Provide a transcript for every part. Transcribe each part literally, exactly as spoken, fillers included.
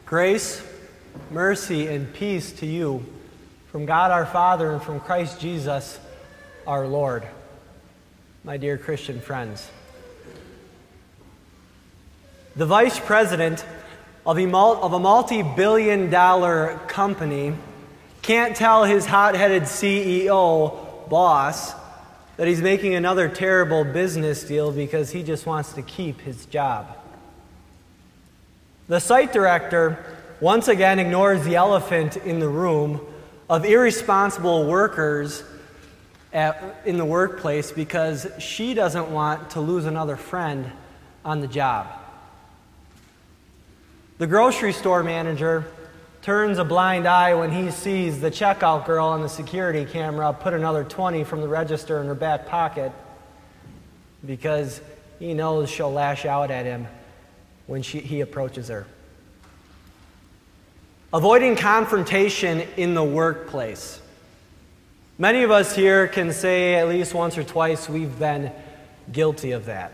Grace, mercy, and peace to you from God our Father and from Christ Jesus our Lord. My dear Christian friends, the vice president of a multi-billion dollar company can't tell his hot-headed C E O boss that he's making another terrible business deal because he just wants to keep his job. The site director once again ignores the elephant in the room of irresponsible workers at, in the workplace because she doesn't want to lose another friend on the job. The grocery store manager turns a blind eye when he sees the checkout girl on the security camera put another twenty from the register in her back pocket because he knows she'll lash out at him when she, he approaches her. Avoiding confrontation in the workplace. Many of us here can say at least once or twice we've been guilty of that.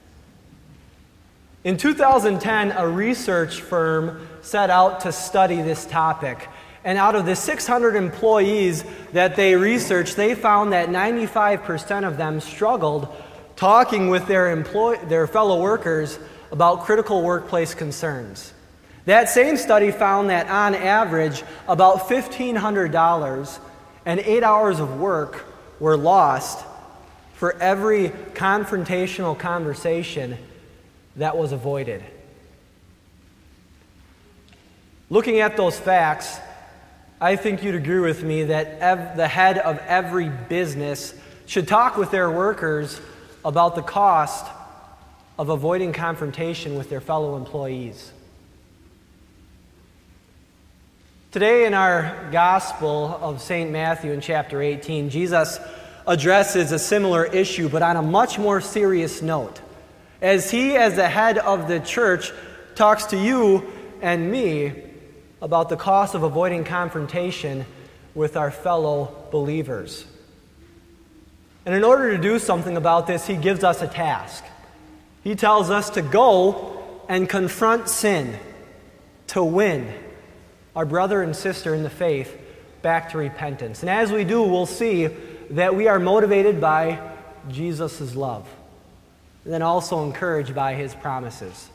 In two thousand ten, a research firm set out to study this topic. And out of the six hundred employees that they researched, they found that ninety-five percent of them struggled talking with their, employ- their fellow workers about critical workplace concerns. That same study found that on average, about fifteen hundred dollars and eight hours of work were lost for every confrontational conversation that was avoided. Looking at those facts, I think you'd agree with me that ev- the head of every business should talk with their workers about the cost of avoiding confrontation with their fellow employees. Today in our Gospel of Saint Matthew in chapter eighteen, Jesus addresses a similar issue, but on a much more serious note, as he, as the head of the church, talks to you and me about the cost of avoiding confrontation with our fellow believers. And in order to do something about this, he gives us a task. He tells us to go and confront sin, to win our brother and sister in the faith back to repentance. And as we do, we'll see that we are motivated by Jesus' love, and then also encouraged by his promises.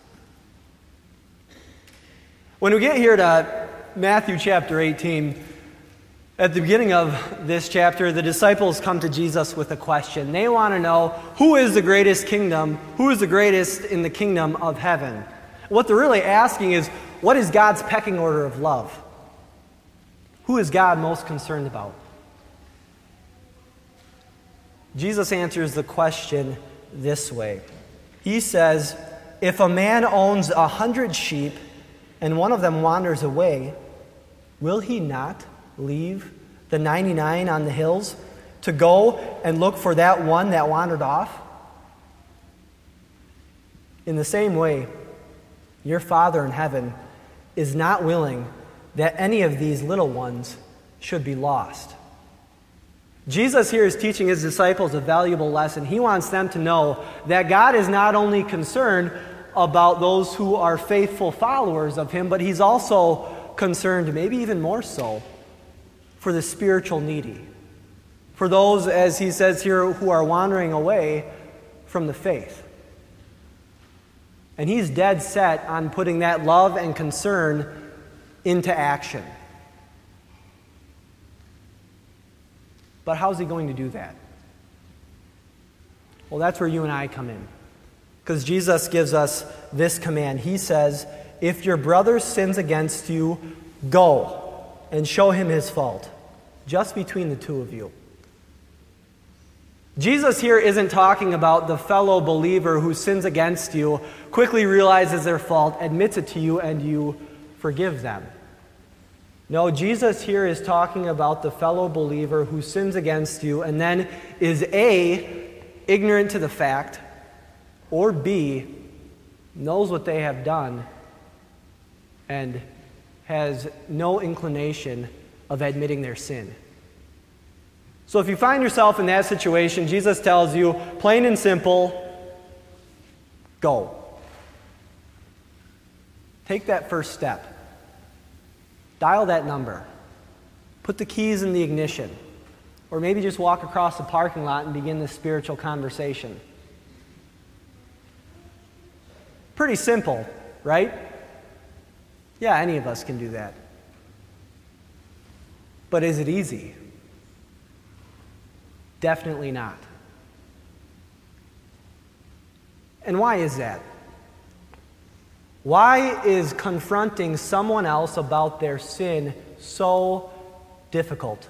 When we get here to Matthew chapter eighteen, at the beginning of this chapter, the disciples come to Jesus with a question. They want to know, who is the greatest kingdom? Who is the greatest in the kingdom of heaven? What they're really asking is, what is God's pecking order of love? Who is God most concerned about? Jesus answers the question this way. He says, if a man owns a hundred sheep and one of them wanders away, will he not leave the ninety-nine on the hills to go and look for that one that wandered off? In the same way, your Father in heaven is not willing that any of these little ones should be lost. Jesus here is teaching his disciples a valuable lesson. He wants them to know that God is not only concerned about those who are faithful followers of him, but he's also concerned, maybe even more so, for the spiritual needy. For those, as he says here, who are wandering away from the faith. And he's dead set on putting that love and concern into action. But how's he going to do that? Well, that's where you and I come in. Because Jesus gives us this command. He says, if your brother sins against you, go and show him his fault, just between the two of you. Jesus here isn't talking about the fellow believer who sins against you, quickly realizes their fault, admits it to you, and you forgive them. No, Jesus here is talking about the fellow believer who sins against you and then is A, ignorant to the fact, or B, knows what they have done and has no inclination of admitting their sin. So if you find yourself in that situation, Jesus tells you, plain and simple, go. Take that first step. dial that number. Put the keys in the ignition. Or maybe just walk across the parking lot and begin this spiritual conversation. Pretty simple, right? Yeah, any of us can do that. But is it easy? Definitely not. And why is that? Why is confronting someone else about their sin so difficult?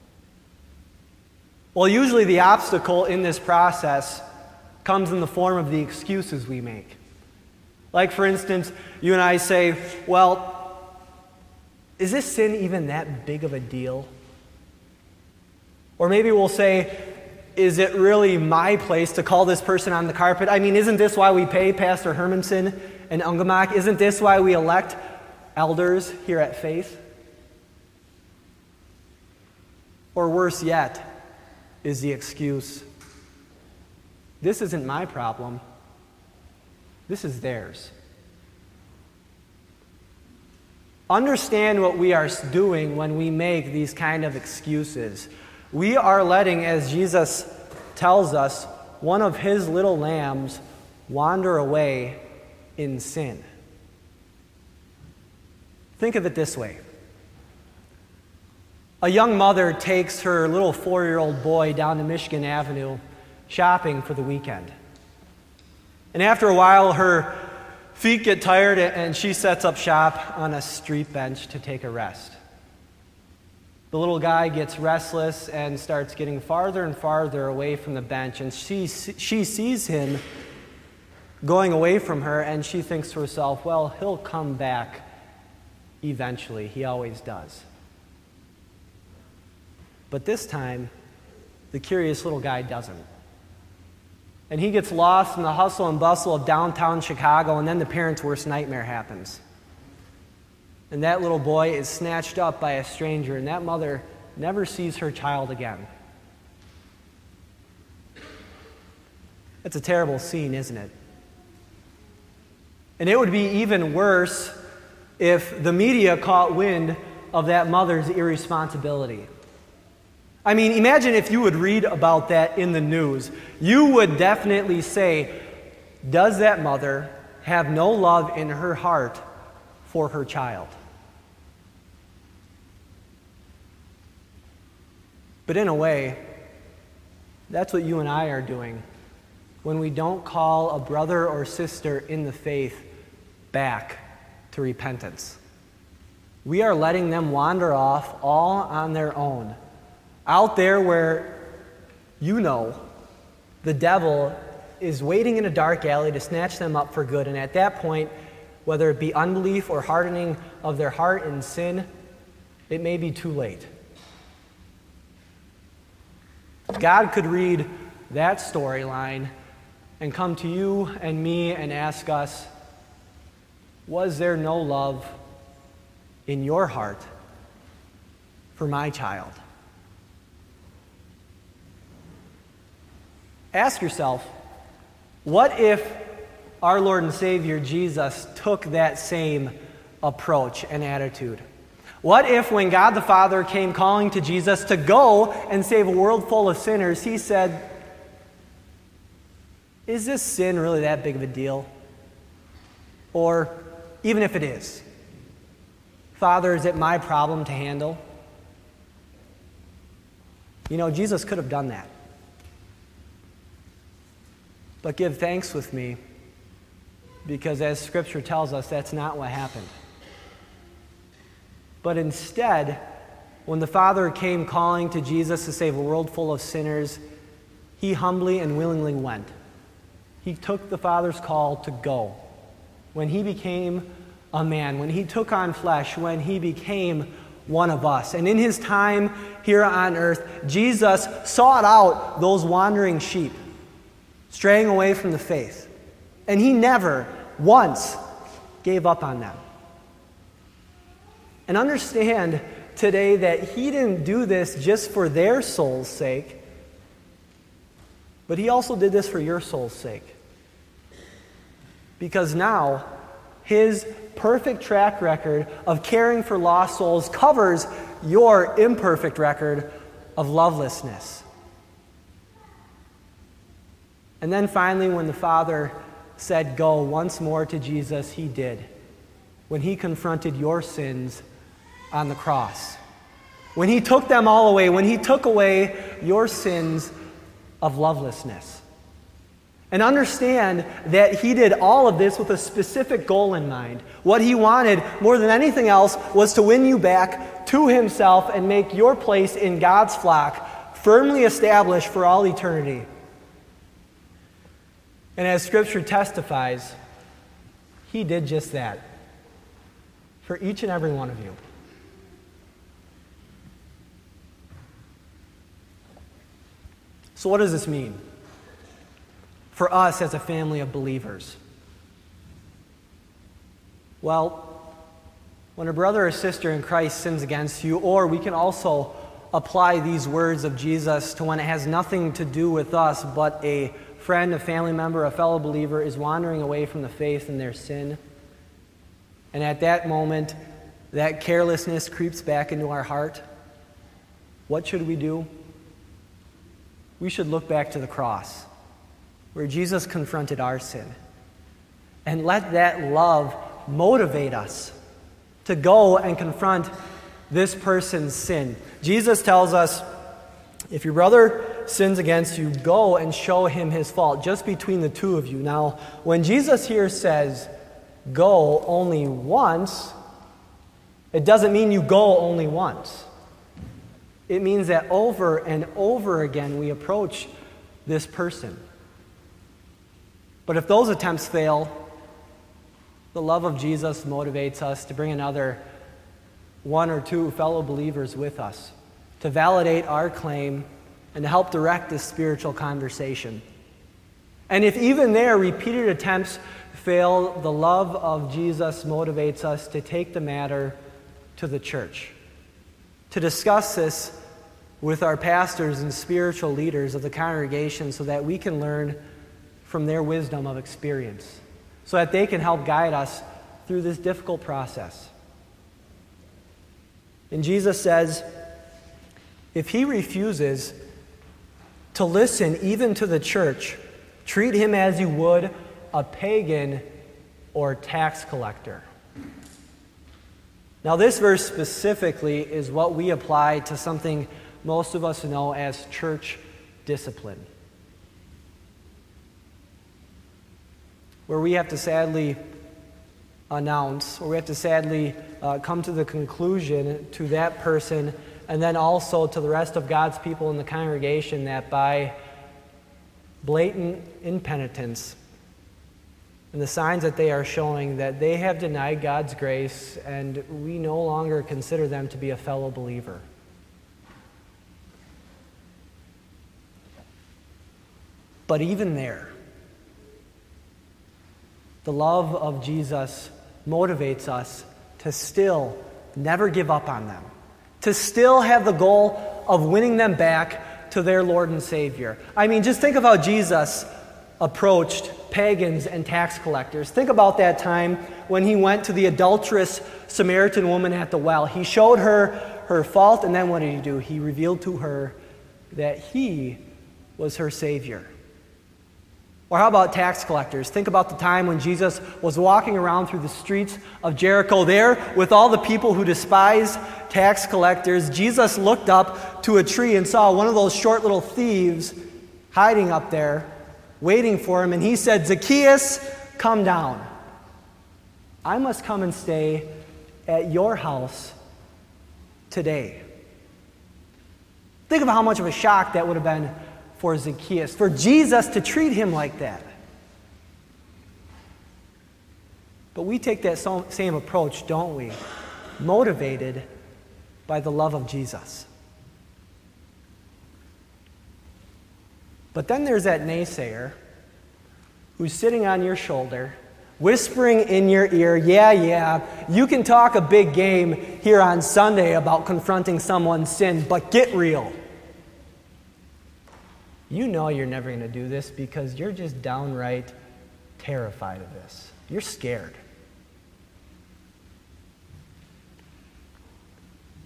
Well, usually the obstacle in this process comes in the form of the excuses we make. Like, for instance, you and I say, well, is this sin even that big of a deal? Or maybe we'll say, is it really my place to call this person on the carpet? I mean, isn't this why we pay Pastor Hermanson and Ungamak? Isn't this why we elect elders here at Faith? Or worse yet, is the excuse, this isn't my problem, this is theirs. Understand what we are doing when we make these kind of excuses. We are letting, as Jesus tells us, one of his little lambs wander away in sin. Think of it this way. A young mother takes her little four-year-old boy down to Michigan Avenue shopping for the weekend. And after a while, her feet get tired and she sets up shop on a street bench to take a rest. The little guy gets restless and starts getting farther and farther away from the bench, and she, she sees him going away from her, and she thinks to herself, well, he'll come back eventually. He always does. But this time, the curious little guy doesn't. And he gets lost in the hustle and bustle of downtown Chicago, and then the parent's worst nightmare happens. And that little boy is snatched up by a stranger, and that mother never sees her child again. It's a terrible scene, isn't it? And it would be even worse if the media caught wind of that mother's irresponsibility. I mean, imagine if you would read about that in the news. You would definitely say, does that mother have no love in her heart for her child? But in a way, that's what you and I are doing when we don't call a brother or sister in the faith back to repentance. We are letting them wander off all on their own, out there where, you know, the devil is waiting in a dark alley to snatch them up for good. And at that point, whether it be unbelief or hardening of their heart in sin, it may be too late. God could read that storyline and come to you and me and ask us, was there no love in your heart for my child? Ask yourself, what if our Lord and Savior Jesus took that same approach and attitude? What if when God the Father came calling to Jesus to go and save a world full of sinners, he said, is this sin really that big of a deal? Or even if it is, Father, is it my problem to handle? You know, Jesus could have done that. But give thanks with me, because as Scripture tells us, that's not what happened. But instead, when the Father came calling to Jesus to save a world full of sinners, he humbly and willingly went. He took the Father's call to go. When he became a man, when he took on flesh, when he became one of us. And in his time here on earth, Jesus sought out those wandering sheep, straying away from the faith. And he never once gave up on them. And understand today that he didn't do this just for their soul's sake, but he also did this for your soul's sake. Because now, His perfect track record of caring for lost souls covers your imperfect record of lovelessness. And then finally, when the Father said go once more to Jesus, he did. When he confronted your sins on the cross. When he took them all away, when he took away your sins of lovelessness. And understand that he did all of this with a specific goal in mind. What he wanted, more than anything else, was to win you back to himself and make your place in God's flock firmly established for all eternity. And as Scripture testifies, he did just that for each and every one of you. So what does this mean for us as a family of believers? Well, when a brother or sister in Christ sins against you, or we can also apply these words of Jesus to when it has nothing to do with us, but a friend, a family member, a fellow believer is wandering away from the faith in their sin. And at that moment, that carelessness creeps back into our heart. What should we do? We should look back to the cross, where Jesus confronted our sin. And let that love motivate us to go and confront this person's sin. Jesus tells us, if your brother sins against you, go and show him his fault, just between the two of you. Now, when Jesus here says, go only once, it doesn't mean you go only once. It means that over and over again we approach this person. But if those attempts fail, the love of Jesus motivates us to bring another one or two fellow believers with us to validate our claim and to help direct this spiritual conversation. And if even there repeated attempts fail, the love of Jesus motivates us to take the matter to the church, to discuss this with our pastors and spiritual leaders of the congregation so that we can learn from their wisdom of experience, so that they can help guide us through this difficult process. And Jesus says, if he refuses to listen even to the church, treat him as you would a pagan or tax collector. Now, this verse specifically is what we apply to something most of us know as church discipline, where we have to sadly announce, or we have to sadly uh, come to the conclusion to that person and then also to the rest of God's people in the congregation that by blatant impenitence and the signs that they are showing that they have denied God's grace and we no longer consider them to be a fellow believer. But even there, the love of Jesus motivates us to still never give up on them, to still have the goal of winning them back to their Lord and Savior. I mean, just think of how Jesus approached pagans and tax collectors. Think about that time when he went to the adulterous Samaritan woman at the well. He showed her her fault, and then what did he do? He revealed to her that he was her Savior. Or how about tax collectors? Think about the time when Jesus was walking around through the streets of Jericho there with all the people who despise tax collectors. Jesus looked up to a tree and saw one of those short little thieves hiding up there, waiting for him, and he said, "Zacchaeus, come down. I must come and stay at your house today." Think of how much of a shock that would have been for Zacchaeus, for Jesus to treat him like that. But we take that same approach, don't we? Motivated by the love of Jesus. But then there's that naysayer who's sitting on your shoulder, whispering in your ear, yeah, yeah, you can talk a big game here on Sunday about confronting someone's sin, but get real. You know you're never going to do this because you're just downright terrified of this. You're scared.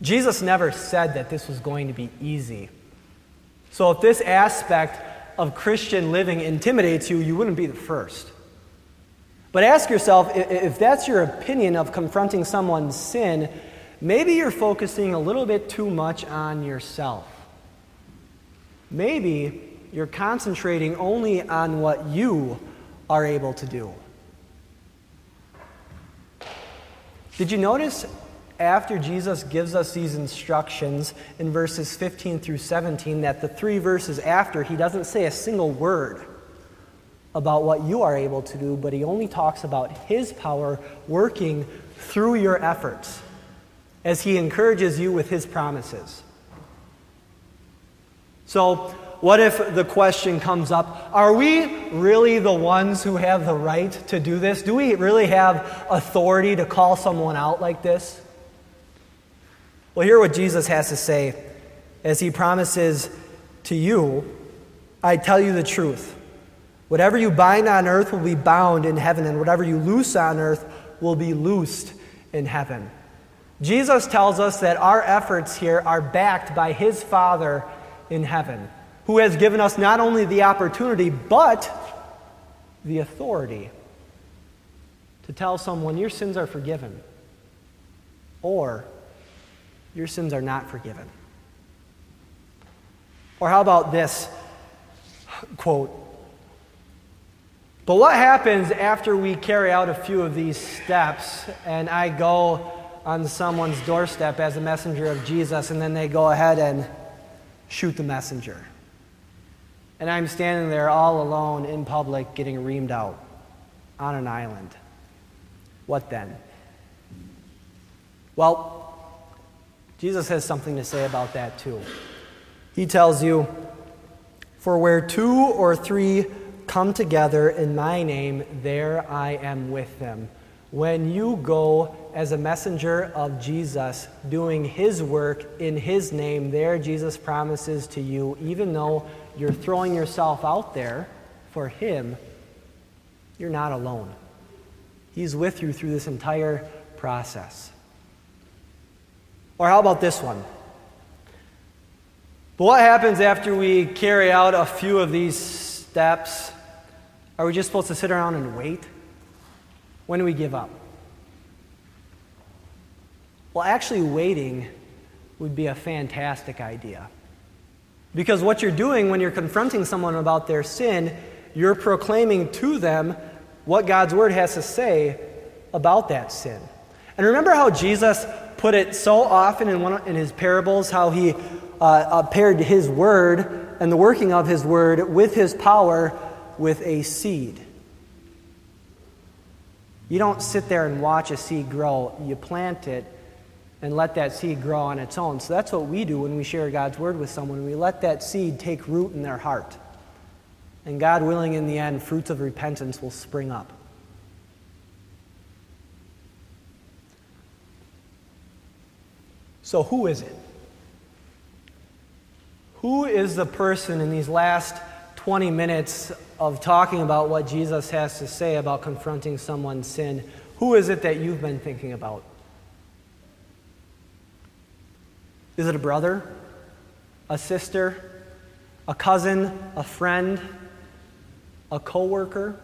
Jesus never said that this was going to be easy. So if this aspect of Christian living intimidates you, you wouldn't be the first. But ask yourself, if that's your opinion of confronting someone's sin, maybe you're focusing a little bit too much on yourself. Maybe you're concentrating only on what you are able to do. Did you notice after Jesus gives us these instructions in verses fifteen through seventeen that the three verses after, he doesn't say a single word about what you are able to do, but he only talks about his power working through your efforts as he encourages you with his promises. So, what if the question comes up, are we really the ones who have the right to do this? Do we really have authority to call someone out like this? Well, hear what Jesus has to say as he promises to you, I tell you the truth. Whatever you bind on earth will be bound in heaven, and whatever you loose on earth will be loosed in heaven. Jesus tells us that our efforts here are backed by his Father in heaven, who has given us not only the opportunity, but the authority to tell someone your sins are forgiven, or your sins are not forgiven. Or how about this quote? But what happens after we carry out a few of these steps and I go on someone's doorstep as a messenger of Jesus and then they go ahead and shoot the messenger? And I'm standing there all alone in public getting reamed out on an island. What then? Well, Jesus has something to say about that too. He tells you, for where two or three come together in my name, there I am with them. When you go as a messenger of Jesus, doing his work in his name, there Jesus promises to you, even though you're throwing yourself out there for him, you're not alone. He's with you through this entire process. Or how about this one? But what happens after we carry out a few of these steps? Are we just supposed to sit around and wait? When do we give up? Well, actually waiting would be a fantastic idea. Because what you're doing when you're confronting someone about their sin, you're proclaiming to them what God's word has to say about that sin. And remember how Jesus put it so often in one in his parables, how he uh, uh, paired his word and the working of his word with his power with a seed. You don't sit there and watch a seed grow. You plant it and let that seed grow on its own. So that's what we do when we share God's word with someone. We let that seed take root in their heart. And God willing, in the end, fruits of repentance will spring up. So who is it? Who is the person in these last twenty minutes of talking about what Jesus has to say about confronting someone's sin? Who is it that you've been thinking about? Is it a brother, a sister, a cousin, a friend, a coworker?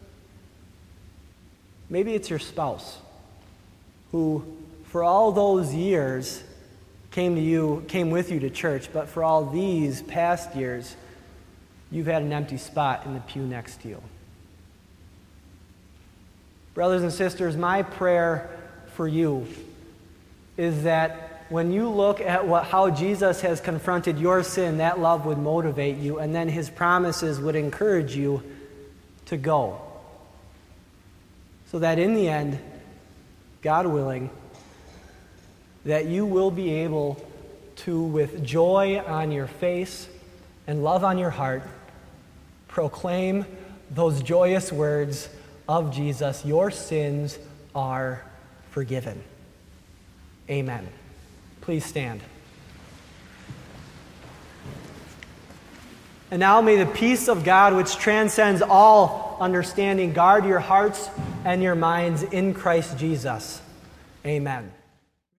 Maybe it's your spouse who, for all those years, came to you, came with you to church, but for all these past years, you've had an empty spot in the pew next to you. Brothers and sisters, my prayer for you is that when you look at what, how Jesus has confronted your sin, that love would motivate you, and then his promises would encourage you to go. So that in the end, God willing, that you will be able to, with joy on your face and love on your heart, proclaim those joyous words of Jesus, your sins are forgiven. Amen. Please stand. And now may the peace of God, which transcends all understanding, guard your hearts and your minds in Christ Jesus. Amen.